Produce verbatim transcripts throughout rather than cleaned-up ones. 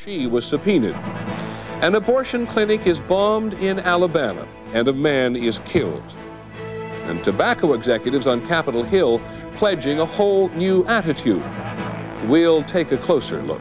she was subpoenaed. An abortion clinic is bombed in Alabama, and a man is killed. And tobacco executives on Capitol Hill pledging a whole new attitude. We'll take a closer look.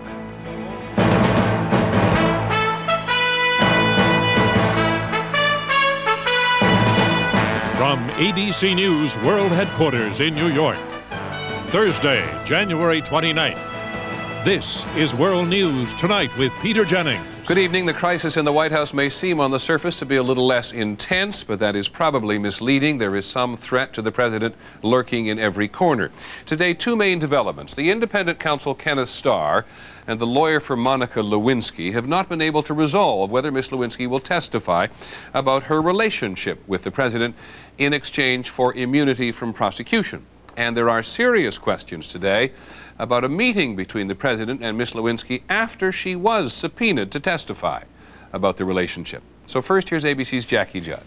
From A B C News World Headquarters in New York, Thursday, January twenty-ninth. This is World News Tonight with Peter Jennings. Good evening. The crisis in the White House may seem on the surface to be a little less intense, but that is probably misleading. There is some threat to the president lurking in every corner. Today, two main developments. The independent counsel Kenneth Starr and the lawyer for Monica Lewinsky have not been able to resolve whether Miss Lewinsky will testify about her relationship with the president in exchange for immunity from prosecution. And there are serious questions today about a meeting between the president and Miss Lewinsky after she was subpoenaed to testify about the relationship. So first, here's A B C's Jackie Judd.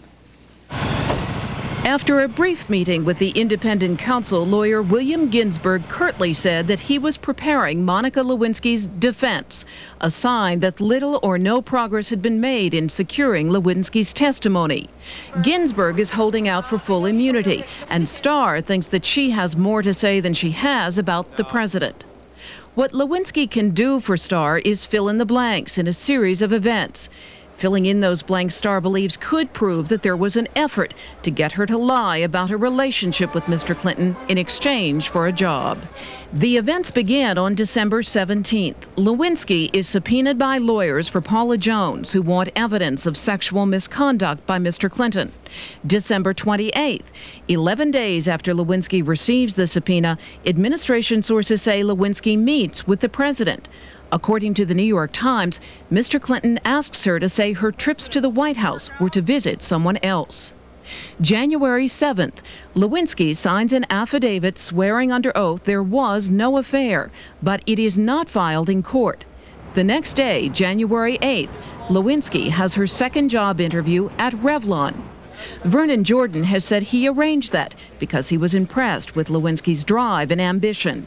After a brief meeting with the independent counsel, lawyer William Ginsburg curtly said that he was preparing Monica Lewinsky's defense, a sign that little or no progress had been made in securing Lewinsky's testimony. Ginsburg is holding out for full immunity, and Starr thinks that she has more to say than she has about the president. What Lewinsky can do for Starr is fill in the blanks in a series of events. Filling in those blanks, Starr believes could prove that there was an effort to get her to lie about her relationship with Mister Clinton in exchange for a job. The events began on December seventeenth. Lewinsky is subpoenaed by lawyers for Paula Jones, who want evidence of sexual misconduct by Mister Clinton. December twenty-eighth, eleven days after Lewinsky receives the subpoena, administration sources say Lewinsky meets with the president. According to the New York Times, Mister Clinton asks her to say her trips to the White House were to visit someone else. January seventh, Lewinsky signs an affidavit swearing under oath there was no affair, but it is not filed in court. The next day, January eighth, Lewinsky has her second job interview at Revlon. Vernon Jordan has said he arranged that because he was impressed with Lewinsky's drive and ambition.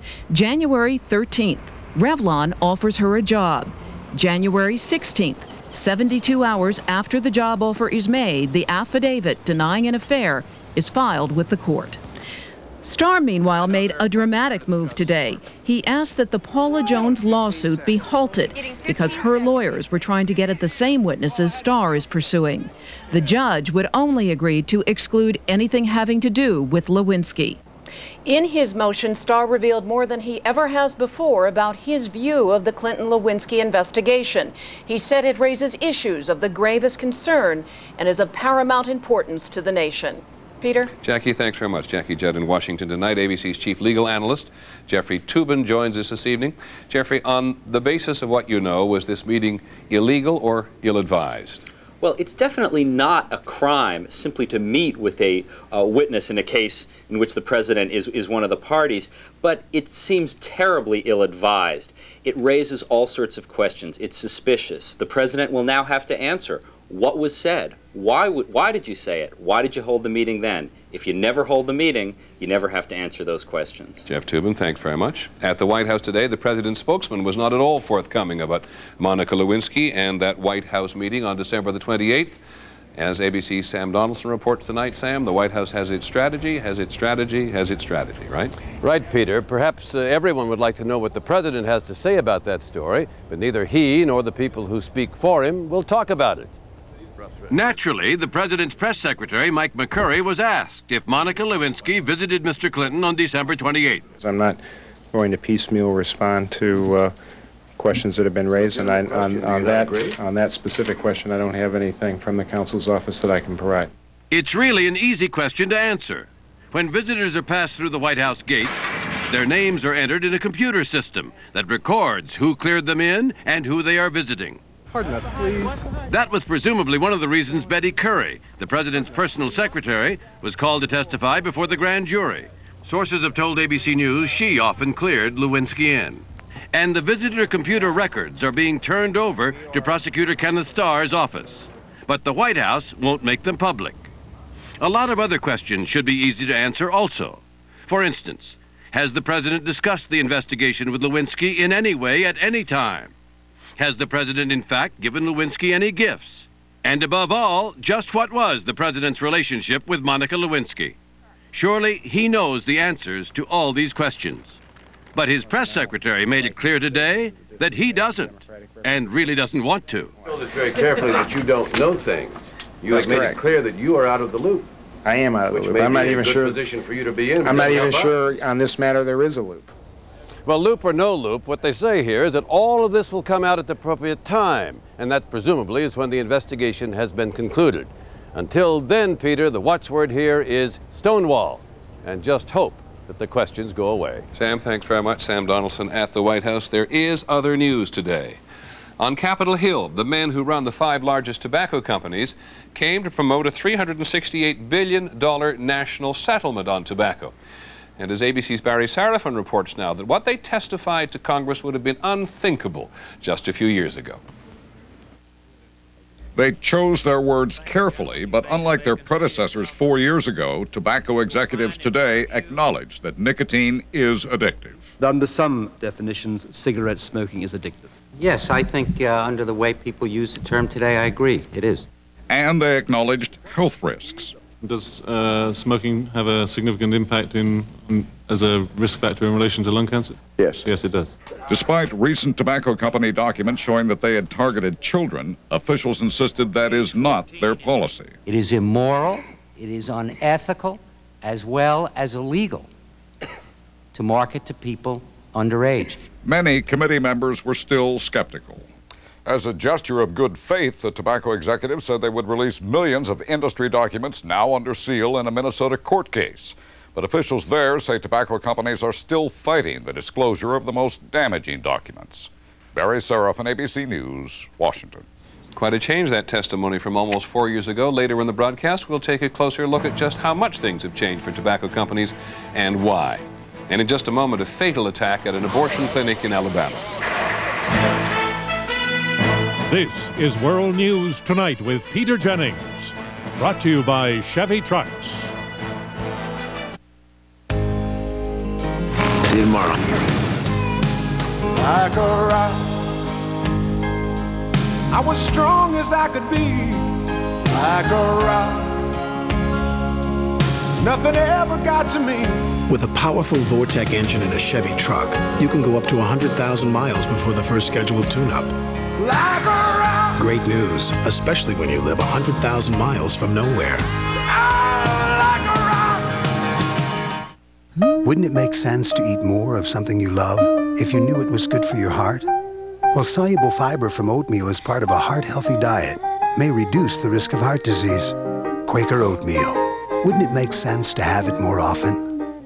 January thirteenth, Revlon offers her a job. January sixteenth, seventy-two hours after the job offer is made, the affidavit denying an affair is filed with the court. Starr, meanwhile, made a dramatic move today. He asked that the Paula Jones lawsuit be halted because her lawyers were trying to get at the same witnesses Starr is pursuing. The judge would only agree to exclude anything having to do with Lewinsky. In his motion, Starr revealed more than he ever has before about his view of the Clinton-Lewinsky investigation. He said it raises issues of the gravest concern and is of paramount importance to the nation. Peter? Jackie, thanks very much. Jackie Judd in Washington tonight. A B C's chief legal analyst, Jeffrey Toobin, joins us this evening. Jeffrey, on the basis of what you know, was this meeting illegal or ill-advised? Well, it's definitely not a crime simply to meet with a uh, witness in a case in which the president is, is one of the parties, but it seems terribly ill-advised. It raises all sorts of questions. It's suspicious. The president will now have to answer what was said. Why, why did you say it? Why did you hold the meeting then? If you never hold the meeting, you never have to answer those questions. Jeff Toobin, thanks very much. At the White House today, the president's spokesman was not at all forthcoming about Monica Lewinsky and that White House meeting on December the twenty-eighth. As A B C's Sam Donaldson reports tonight, Sam, the White House has its strategy, has its strategy, has its strategy, right? Right, Peter. Perhaps uh, everyone would like to know what the president has to say about that story, but neither he nor the people who speak for him will talk about it. Naturally, the president's press secretary, Mike McCurry, was asked if Monica Lewinsky visited Mister Clinton on December twenty-eighth. I'm not going to piecemeal respond to uh, questions that have been raised, and I, on, on, that, on that specific question, I don't have anything from the counsel's office that I can provide. It's really an easy question to answer. When visitors are passed through the White House gates, their names are entered in a computer system that records who cleared them in and who they are visiting. Pardon us, please. That was presumably one of the reasons Betty Curry, the president's personal secretary, was called to testify before the grand jury. Sources have told A B C News she often cleared Lewinsky in. And the visitor computer records are being turned over to prosecutor Kenneth Starr's office. But the White House won't make them public. A lot of other questions should be easy to answer also. For instance, has the president discussed the investigation with Lewinsky in any way at any time? Has the president, in fact, given Lewinsky any gifts? And above all, just what was the president's relationship with Monica Lewinsky? Surely he knows the answers to all these questions. But his press secretary made it clear today that he doesn't, and really doesn't want to. You told us very carefully that you don't know things. You That's have made correct. it clear that you are out of the loop. I am out of the Which loop. may I'm be not a even good sure. position for you to be in. I'm not Doesn't even help us. sure on this matter there is a loop. Well, loop or no loop, what they say here is that all of this will come out at the appropriate time, and that presumably is when the investigation has been concluded. Until then, Peter, the watchword here is stonewall, and just hope that the questions go away. Sam, thanks very much. Sam Donaldson at the White House. There is other news today. On Capitol Hill, the men who run the five largest tobacco companies came to promote a three hundred sixty-eight billion dollars national settlement on tobacco. And as A B C's Barry Sarafan reports now, that what they testified to Congress would have been unthinkable just a few years ago. They chose their words carefully, but unlike their predecessors four years ago, tobacco executives today acknowledge that nicotine is addictive. Under some definitions, cigarette smoking is addictive. Yes, I think uh, under the way people use the term today, I agree, it is. And they acknowledged health risks. Does uh, smoking have a significant impact in, in as a risk factor in relation to lung cancer? Yes. Yes, it does. Despite recent tobacco company documents showing that they had targeted children, officials insisted that is not their policy. It is immoral, it is unethical, as well as illegal to market to people underage. Many committee members were still skeptical. As a gesture of good faith, the tobacco executives said they would release millions of industry documents now under seal in a Minnesota court case. But officials there say tobacco companies are still fighting the disclosure of the most damaging documents. Barry Sarafan, A B C News, Washington. Quite a change, that testimony from almost four years ago. Later in the broadcast, we'll take a closer look at just how much things have changed for tobacco companies and why. And in just a moment, a fatal attack at an abortion clinic in Alabama. This is World News Tonight with Peter Jennings. Brought to you by Chevy Trucks. See you tomorrow. Like a rock, I was strong as I could be. Like a rock, nothing ever got to me. With a powerful Vortec engine in a Chevy truck, you can go up to one hundred thousand miles before the first scheduled tune-up. Like a rock. Great news, especially when you live one hundred thousand miles from nowhere. Wouldn't it make sense to eat more of something you love if you knew it was good for your heart? Well, soluble fiber from oatmeal as part of a heart-healthy diet may reduce the risk of heart disease. Quaker Oatmeal. Wouldn't it make sense to have it more often?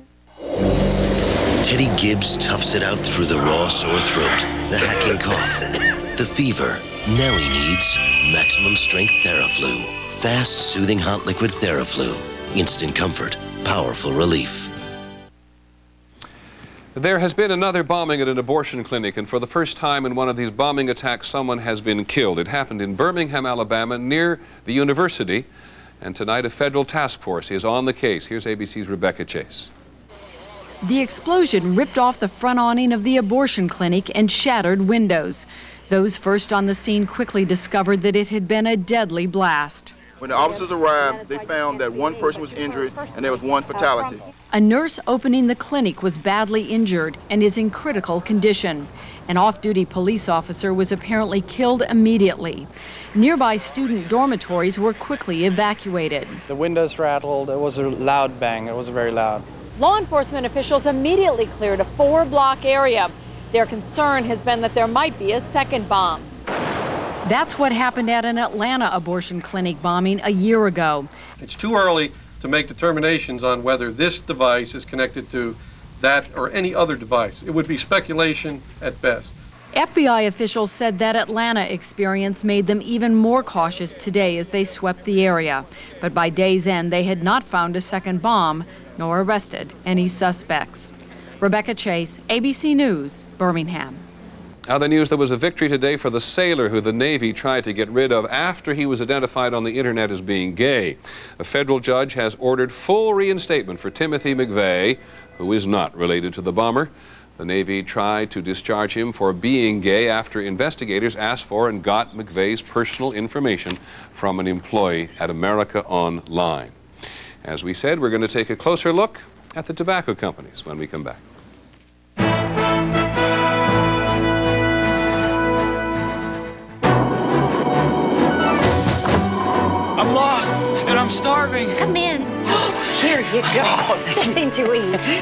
Teddy Gibbs toughs it out through the raw sore throat, the hacking cough, the fever. Now he needs maximum strength Theraflu. Fast, soothing hot liquid Theraflu. Instant comfort, powerful relief. There has been another bombing at an abortion clinic, and for the first time in one of these bombing attacks, someone has been killed. It happened in Birmingham, Alabama, near the university, and tonight a federal task force is on the case. Here's A B C's Rebecca Chase. The explosion ripped off the front awning of the abortion clinic and shattered windows. Those first on the scene quickly discovered that it had been a deadly blast. When the officers arrived, they found that one person was injured and there was one fatality. A nurse opening the clinic was badly injured and is in critical condition. An off-duty police officer was apparently killed immediately. Nearby student dormitories were quickly evacuated. The windows rattled. It was a loud bang. It was very loud. Law enforcement officials immediately cleared a four-block area. Their concern has been that there might be a second bomb. That's what happened at an Atlanta abortion clinic bombing a year ago. It's too early to make determinations on whether this device is connected to that or any other device. It would be speculation at best. F B I officials said that Atlanta experience made them even more cautious today as they swept the area. But by day's end, they had not found a second bomb nor arrested any suspects. Rebecca Chase, A B C News, Birmingham. Other news, there was a victory today for the sailor who the Navy tried to get rid of after he was identified on the internet as being gay. A federal judge has ordered full reinstatement for Timothy McVeigh, who is not related to the bomber. The Navy tried to discharge him for being gay after investigators asked for and got McVeigh's personal information from an employee at America Online. As we said, we're going to take a closer look at the tobacco companies when we come back. I'm lost and I'm starving. Come in. Here you go. Something to eat.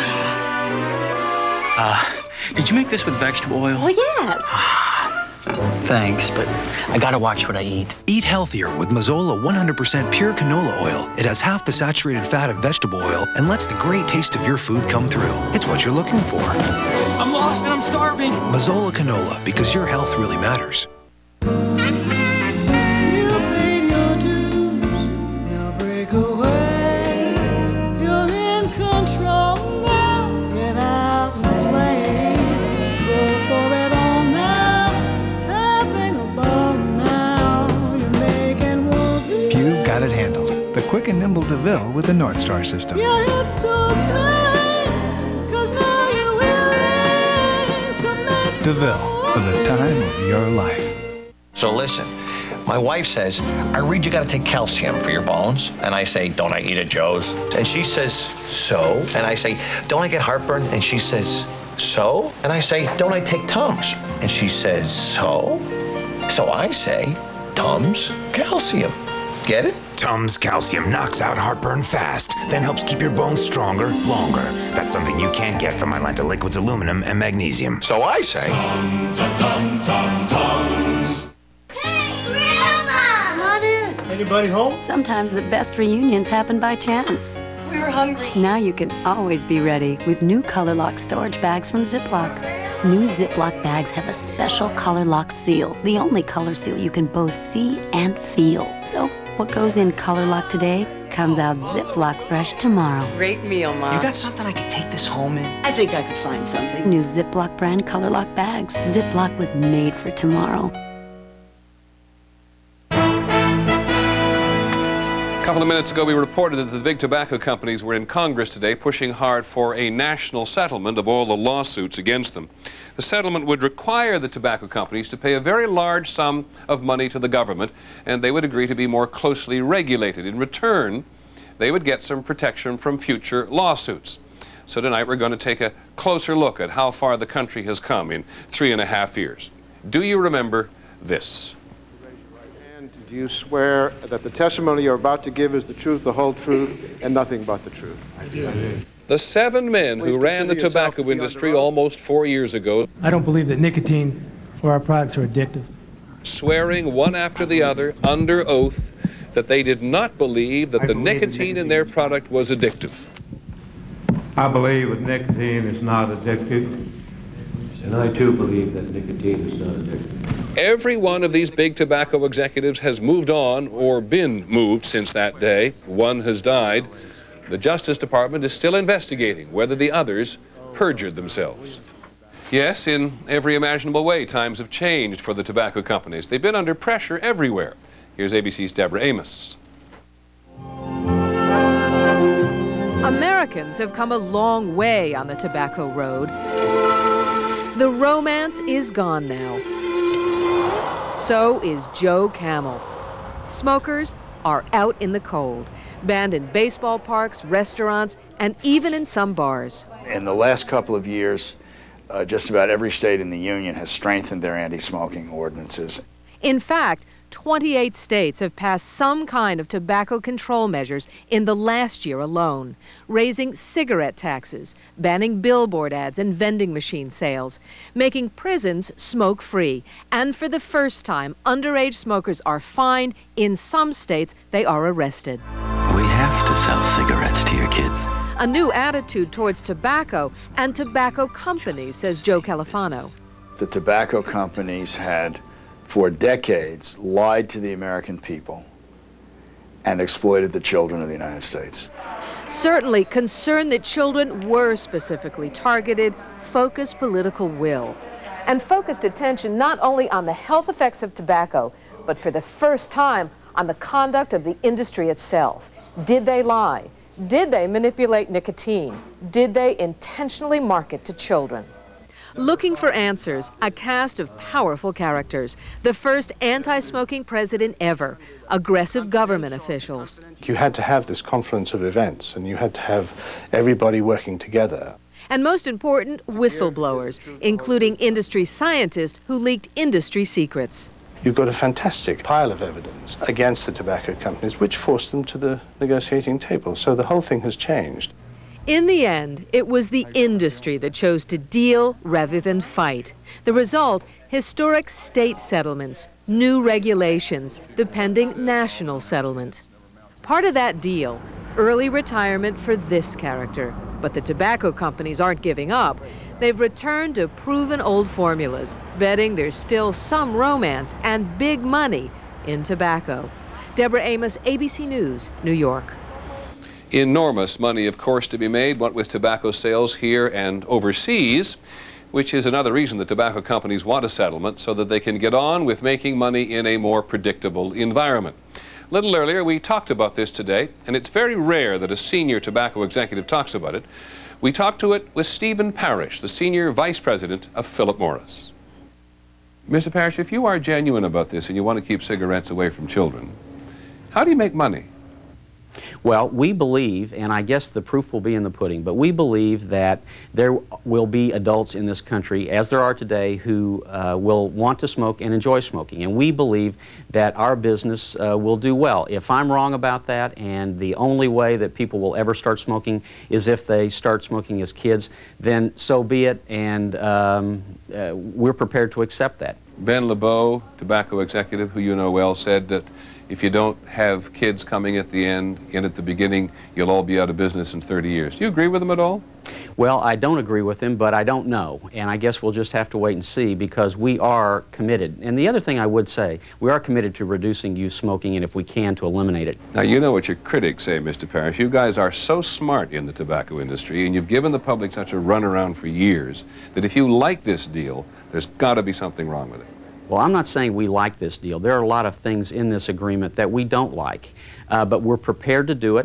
Uh, did you make this with vegetable oil? Well, yes. Thanks, but I gotta watch what I eat. Eat healthier with Mazola one hundred percent pure canola oil. It has half the saturated fat of vegetable oil and lets the great taste of your food come through. It's what you're looking for. I'm lost and I'm starving. Mazola canola, because your health really matters. Got it handled. The quick and nimble DeVille with the North Star system. Yeah, it's so great, 'cause now you're willing to make DeVille, for the time of your life. So listen, my wife says, I read you gotta take calcium for your bones. And I say, don't I eat at Joe's? And she says, so? And I say, don't I get heartburn? And she says, so? And I say, don't I take Tums? And she says, so? So I say, Tums calcium. Get it? Tums Calcium knocks out heartburn fast, then helps keep your bones stronger longer. That's something you can't get from Mylanta Liquids Aluminum and Magnesium. So I say... Tum, tum, tum, Tums. Hey, Grandma! Come on in. Anybody home? Sometimes the best reunions happen by chance. We were hungry. Now you can always be ready with new Color Lock storage bags from Ziploc. New Ziploc bags have a special Color Lock seal, the only color seal you can both see and feel. So what goes in Color Lock today comes out Ziploc fresh tomorrow. Great meal, Mom. You got something I could take this home in? I think I could find something. New Ziploc brand Color Lock bags. Ziploc was made for tomorrow. A couple of minutes ago, we reported that the big tobacco companies were in Congress today pushing hard for a national settlement of all the lawsuits against them. The settlement would require the tobacco companies to pay a very large sum of money to the government, and they would agree to be more closely regulated. In return, they would get some protection from future lawsuits. So tonight, we're going to take a closer look at how far the country has come in three and a half years. Do you remember this? Do you swear that the testimony you're about to give is the truth, the whole truth, and nothing but the truth? I do. The seven men who ran the tobacco industry almost four years ago, I don't believe that nicotine or our products are addictive. Swearing one after the other under oath that they did not believe that the nicotine in their product was addictive. I believe that nicotine is not addictive. And I too believe that nicotine is not addictive. Every one of these big tobacco executives has moved on or been moved since that day. One has died. The Justice Department is still investigating whether the others perjured themselves. Yes, in every imaginable way, times have changed for the tobacco companies. They've been under pressure everywhere. Here's A B C's Deborah Amos. Americans have come a long way on the tobacco road. The romance is gone now. So is Joe Camel. Smokers are out in the cold, banned in baseball parks, restaurants, and even in some bars. In the last couple of years, uh, just about every state in the union has strengthened their anti-smoking ordinances. In fact, twenty-eight states have passed some kind of tobacco control measures in the last year alone, raising cigarette taxes, banning billboard ads and vending machine sales, making prisons smoke-free, and for the first time, underage smokers are fined. In some states, they are arrested. We have to sell cigarettes to your kids. A new attitude towards tobacco and tobacco companies, says Joe Califano. The tobacco companies had for decades lied to the American people and exploited the children of the United States. Certainly, concern that children were specifically targeted focused political will and focused attention not only on the health effects of tobacco, but for the first time on the conduct of the industry itself. Did they lie? Did they manipulate nicotine? Did they intentionally market to children? Looking for answers, a cast of powerful characters. The first anti-smoking president ever, aggressive government officials. You had to have this confluence of events, and you had to have everybody working together. And most important, whistleblowers, including industry scientists who leaked industry secrets. You've got a fantastic pile of evidence against the tobacco companies, which forced them to the negotiating table. So the whole thing has changed. In the end, it was the industry that chose to deal rather than fight. The result, historic state settlements, new regulations, the pending national settlement. Part of that deal, early retirement for this character. But the tobacco companies aren't giving up. They've returned to proven old formulas, betting there's still some romance and big money in tobacco. Deborah Amos, A B C News, New York. Enormous money, of course, to be made, what with tobacco sales here and overseas, which is another reason the tobacco companies want a settlement, so that they can get on with making money in a more predictable environment. A little earlier, we talked about this today, and it's very rare that a senior tobacco executive talks about it. We talked to it with Stephen Parrish, the Senior Vice President of Philip Morris. Mister Parrish, if you are genuine about this and you want to keep cigarettes away from children, how do you make money? Well, we believe, and I guess the proof will be in the pudding, but we believe that there will be adults in this country, as there are today, who uh, will want to smoke and enjoy smoking. And we believe that our business uh, will do well. If I'm wrong about that, and the only way that people will ever start smoking is if they start smoking as kids, then so be it, and um, uh, we're prepared to accept that. Ben LeBeau, tobacco executive, who you know well, said that if you don't have kids coming at the end and at the beginning, you'll all be out of business in thirty years. Do you agree with him at all? Well, I don't agree with him, but I don't know. And I guess we'll just have to wait and see, because we are committed. And the other thing I would say, we are committed to reducing youth smoking, and if we can, to eliminate it. Now, you know what your critics say, Mister Parrish. You guys are so smart in the tobacco industry, and you've given the public such a runaround for years, that if you like this deal, there's got to be something wrong with it. Well, I'm not saying we like this deal. There are a lot of things in this agreement that we don't like, uh, but we're prepared to do it.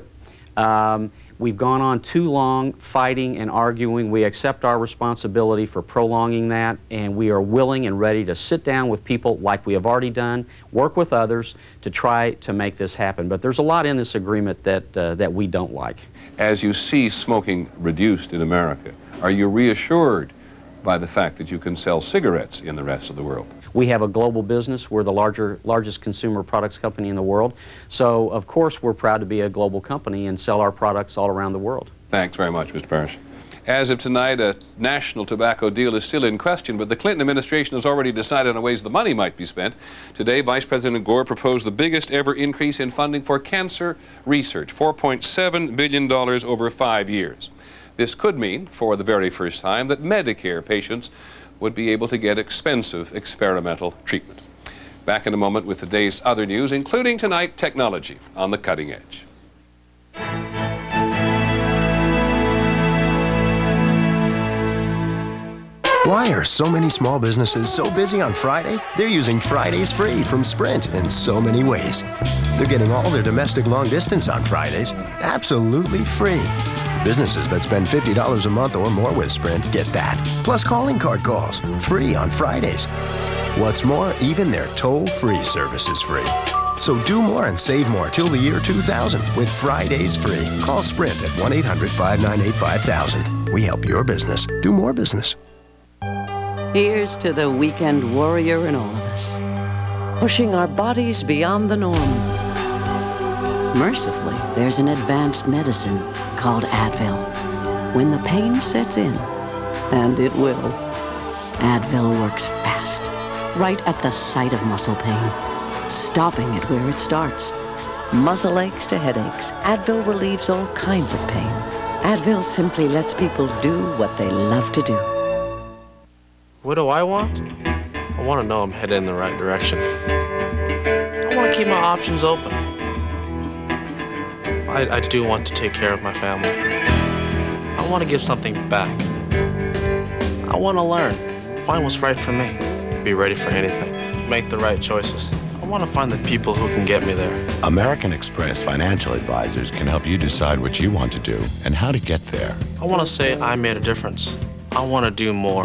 Um, we've gone on too long fighting and arguing. We accept our responsibility for prolonging that, and we are willing and ready to sit down with people like we have already done, work with others to try to make this happen. But there's a lot in this agreement that, uh, that we don't like. As you see smoking reduced in America, are you reassured by the fact that you can sell cigarettes in the rest of the world? We have a global business. We're the larger, largest consumer products company in the world. So, of course, we're proud to be a global company and sell our products all around the world. Thanks very much, Mister Parrish. As of tonight, a national tobacco deal is still in question, but the Clinton administration has already decided on ways the money might be spent. Today, Vice President Gore proposed the biggest ever increase in funding for cancer research, four point seven billion dollars over five years. This could mean, for the very first time, that Medicare patients would be able to get expensive experimental treatment. Back in a moment with the day's other news, including tonight, technology on the cutting edge. Why are so many small businesses so busy on Friday? They're using Fridays Free from Sprint in so many ways. They're getting all their domestic long distance on Fridays absolutely free. Businesses that spend fifty dollars a month or more with Sprint get that, plus calling card calls, free on Fridays. What's more, even their toll-free service is free. So do more and save more till the year two thousand with Fridays Free. Call Sprint at one eight hundred, five nine eight, five thousand. We help your business do more business. Here's to the weekend warrior in all of us, pushing our bodies beyond the norm. Mercifully, there's an advanced medicine called Advil. When the pain sets in, and it will, Advil works fast, right at the site of muscle pain, stopping it where it starts. Muscle aches to headaches, Advil relieves all kinds of pain. Advil simply lets people do what they love to do. What do I want? I want to know I'm headed in the right direction. I want to keep my options open. I, I do want to take care of my family. I want to give something back. I want to learn, find what's right for me, be ready for anything, make the right choices. I want to find the people who can get me there. American Express Financial Advisors can help you decide what you want to do and how to get there. I want to say I made a difference. I want to do more.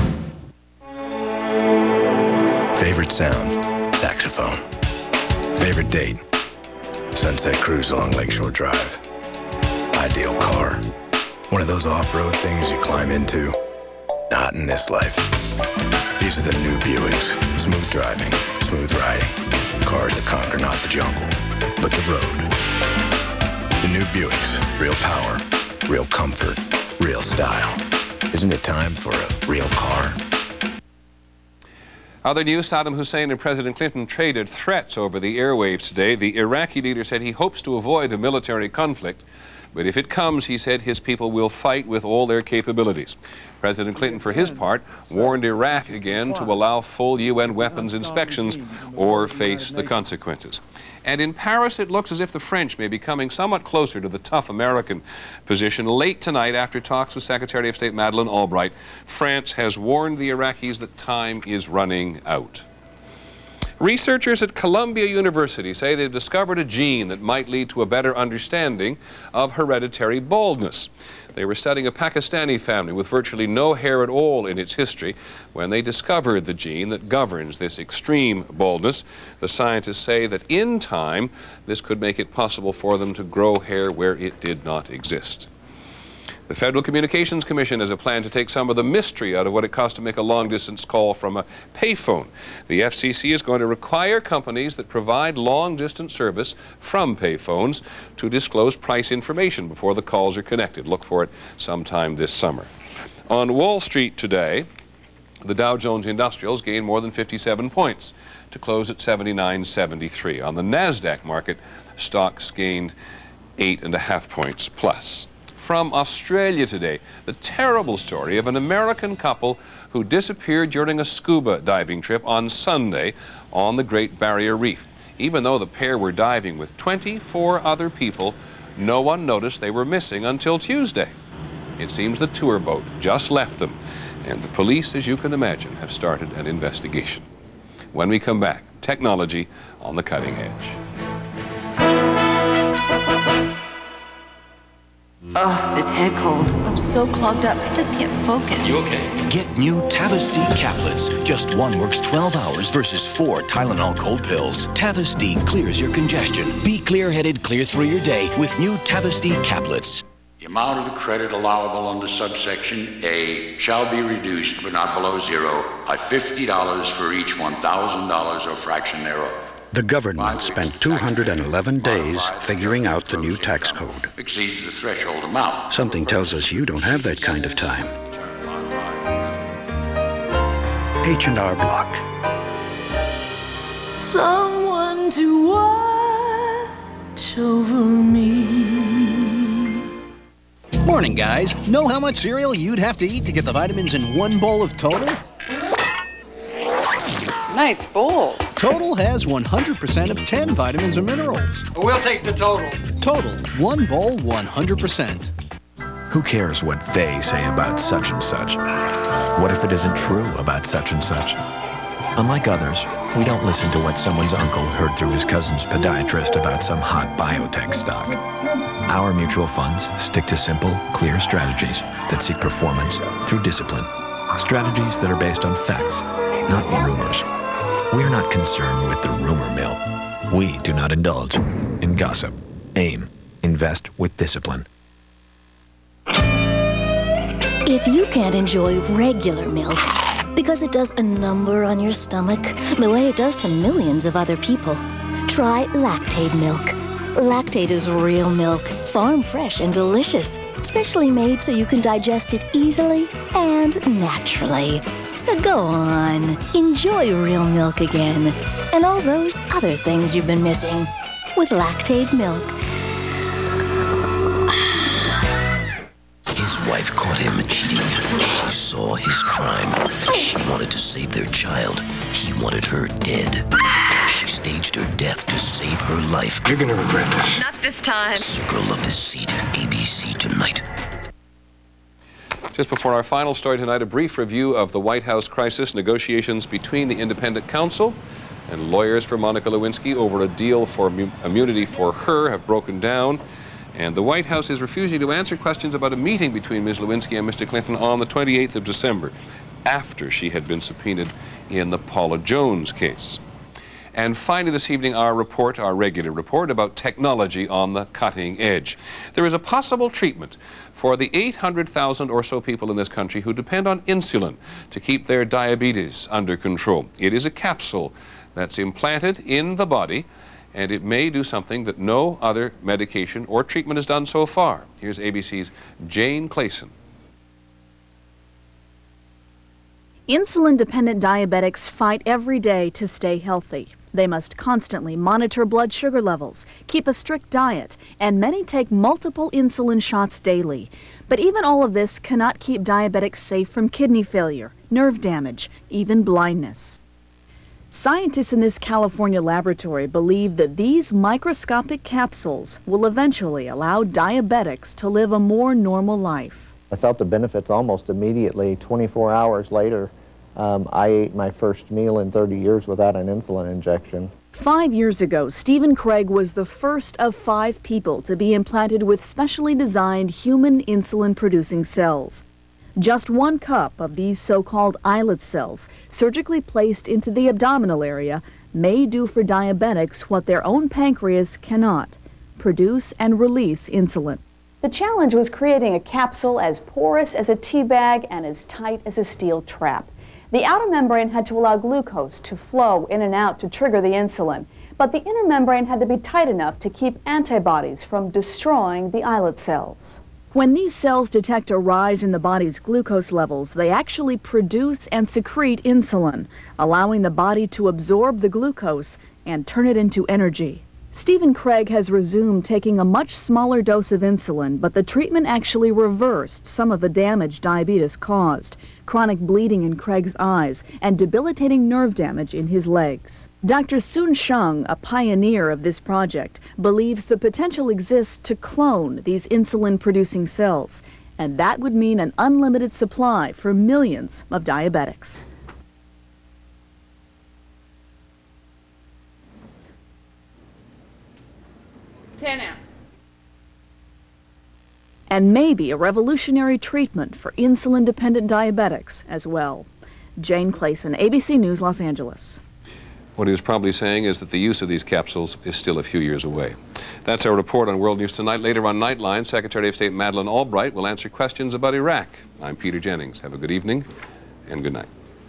Favorite sound? Saxophone. Favorite date? Sunset cruise along Lakeshore Drive. Ideal car? One of those off-road things you climb into? Not in this life. These are the new Buicks. Smooth driving, smooth riding. Cars that conquer not the jungle, but the road. The new Buicks. Real power, real comfort, real style. Isn't it time for a real car? Other news, Saddam Hussein and President Clinton traded threats over the airwaves today. The Iraqi leader said he hopes to avoid a military conflict, but if it comes, he said his people will fight with all their capabilities. President Clinton, for his part, warned Iraq again to allow full U N weapons inspections or face the consequences. And in Paris, it looks as if the French may be coming somewhat closer to the tough American position. Late tonight, after talks with Secretary of State Madeleine Albright, France has warned the Iraqis that time is running out. Researchers at Columbia University say they've discovered a gene that might lead to a better understanding of hereditary baldness. They were studying a Pakistani family with virtually no hair at all in its history when they discovered the gene that governs this extreme baldness. The scientists say that in time, this could make it possible for them to grow hair where it did not exist. The Federal Communications Commission has a plan to take some of the mystery out of what it costs to make a long-distance call from a payphone. The F C C is going to require companies that provide long-distance service from payphones to disclose price information before the calls are connected. Look for it sometime this summer. On Wall Street today, the Dow Jones Industrials gained more than fifty-seven points to close at seventy-nine seventy-three. On the NASDAQ market, stocks gained eight and a half points plus. From Australia today, the terrible story of an American couple who disappeared during a scuba diving trip on Sunday on the Great Barrier Reef. Even though the pair were diving with twenty-four other people, no one noticed they were missing until Tuesday. It seems the tour boat just left them, and the police, as you can imagine, have started an investigation. When we come back, technology on the cutting edge. Ugh, this head cold. I'm so clogged up, I just can't focus. You okay? Get new Tavastine caplets. Just one works twelve hours versus four Tylenol cold pills. Tavastine clears your congestion. Be clear-headed clear through your day with new Tavastine caplets. The amount of the credit allowable under subsection A shall be reduced, but not below zero, by fifty dollars for each one thousand dollars or fraction thereof. The government spent two hundred eleven days figuring out the new tax code. Exceeds the threshold amount. Something tells us you don't have that kind of time. H and R Block. Someone to watch over me. Morning, guys. Know how much cereal you'd have to eat to get the vitamins in one bowl of Total? Nice bowls. Total has one hundred percent of ten vitamins and minerals. We'll take the Total. Total, one bowl, one hundred percent. Who cares what they say about such and such? What if it isn't true about such and such? Unlike others, we don't listen to what someone's uncle heard through his cousin's podiatrist about some hot biotech stock. Our mutual funds stick to simple, clear strategies that seek performance through discipline. Strategies that are based on facts, not rumors. We're not concerned with the rumor mill. We do not indulge in gossip. AIM. Invest with discipline. If you can't enjoy regular milk because it does a number on your stomach the way it does to millions of other people, try Lactaid milk. Lactaid is real milk, farm fresh and delicious, specially made so you can digest it easily and naturally. So go on, enjoy real milk again, and all those other things you've been missing with Lactaid milk. His wife caught him cheating. She saw his crime. She wanted to save their child. He wanted her dead. She staged her death to save her life. You're gonna regret this. Not this time. Circle of Deceit, A B C tonight. Just before our final story tonight, a brief review of the White House crisis, negotiations between the independent counsel And lawyers for Monica Lewinsky over a deal for immunity for her have broken down. And the White House is refusing to answer questions about a meeting between Miz Lewinsky and Mister Clinton on the twenty-eighth of December, after she had been subpoenaed in the Paula Jones case. And finally this evening, our report, our regular report about technology on the cutting edge. There is a possible treatment for the eight hundred thousand or so people in this country who depend on insulin to keep their diabetes under control. It is a capsule that's implanted in the body, and it may do something that no other medication or treatment has done so far. Here's A B C's Jane Clayson. Insulin-dependent diabetics fight every day to stay healthy. They must constantly monitor blood sugar levels, keep a strict diet, and many take multiple insulin shots daily. But even all of this cannot keep diabetics safe from kidney failure, nerve damage, even blindness. Scientists in this California laboratory believe that these microscopic capsules will eventually allow diabetics to live a more normal life. I felt the benefits almost immediately. twenty-four hours later, um, I ate my first meal in thirty years without an insulin injection. Five years ago, Stephen Craig was the first of five people to be implanted with specially designed human insulin-producing cells. Just one cup of these so-called islet cells, surgically placed into the abdominal area, may do for diabetics what their own pancreas cannot: produce and release insulin. The challenge was creating a capsule as porous as a tea bag and as tight as a steel trap. The outer membrane had to allow glucose to flow in and out to trigger the insulin, but the inner membrane had to be tight enough to keep antibodies from destroying the islet cells. When these cells detect a rise in the body's glucose levels, they actually produce and secrete insulin, allowing the body to absorb the glucose and turn it into energy. Stephen Craig has resumed taking a much smaller dose of insulin, but the treatment actually reversed some of the damage diabetes caused: chronic bleeding in Craig's eyes and debilitating nerve damage in his legs. Doctor Sun Sheng, a pioneer of this project, believes the potential exists to clone these insulin-producing cells, and that would mean an unlimited supply for millions of diabetics. ten out. And maybe a revolutionary treatment for insulin-dependent diabetics as well. Jane Clayson, A B C News, Los Angeles. What he was probably saying is that the use of these capsules is still a few years away. That's our report on World News Tonight. Later on Nightline, Secretary of State Madeleine Albright will answer questions about Iraq. I'm Peter Jennings. Have a good evening and good night.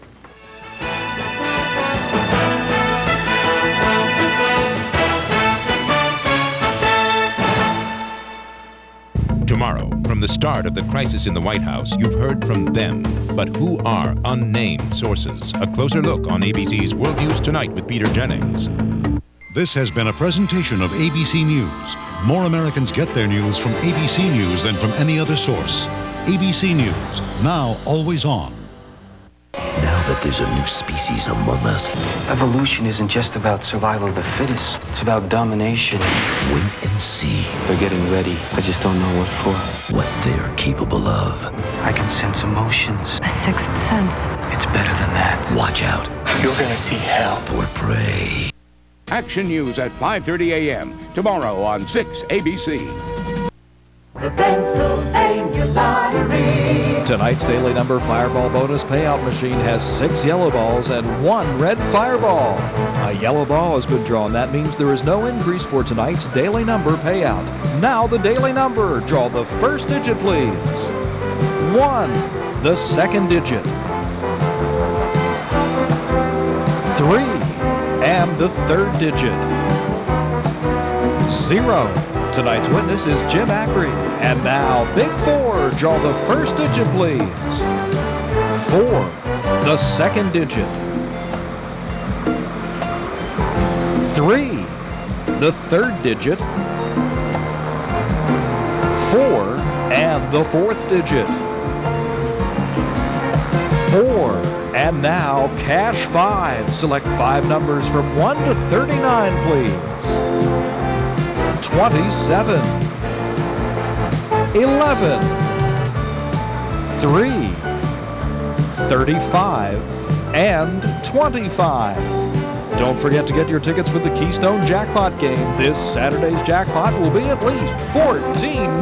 Tomorrow, from the start of the crisis in the White House, you've heard from them. But who are unnamed sources? A closer look on A B C's World News Tonight with Peter Jennings. This has been a presentation of A B C News. More Americans get their news from A B C News than from any other source. A B C News, now always on. Now that there's a new species among us, evolution isn't just about survival of the fittest. It's about domination. Wait and see. They're getting ready. I just don't know what for. What they're capable of. I can sense emotions. A sixth sense. It's better than that. Watch out. You're gonna see hell. For prey. Action News at five thirty a m tomorrow on six A B C. The Pennsylvania Lottery. Tonight's daily number Fireball bonus payout machine has six yellow balls and one red fireball. A yellow ball has been drawn. That means there is no increase for tonight's daily number payout. Now the daily number. Draw the first digit, please. One. The second digit. Three. And the third digit. Zero. Tonight's witness is Jim Ackery. And now, Big Four. Draw the first digit, please. Four. The second digit. Three. The third digit. Four. And the fourth digit. Four. And now, cash five. Select five numbers from one to thirty-nine, please. twenty-seven, eleven, three, thirty-five, and twenty-five. Don't forget to get your tickets for the Keystone Jackpot game. This Saturday's jackpot will be at least fourteen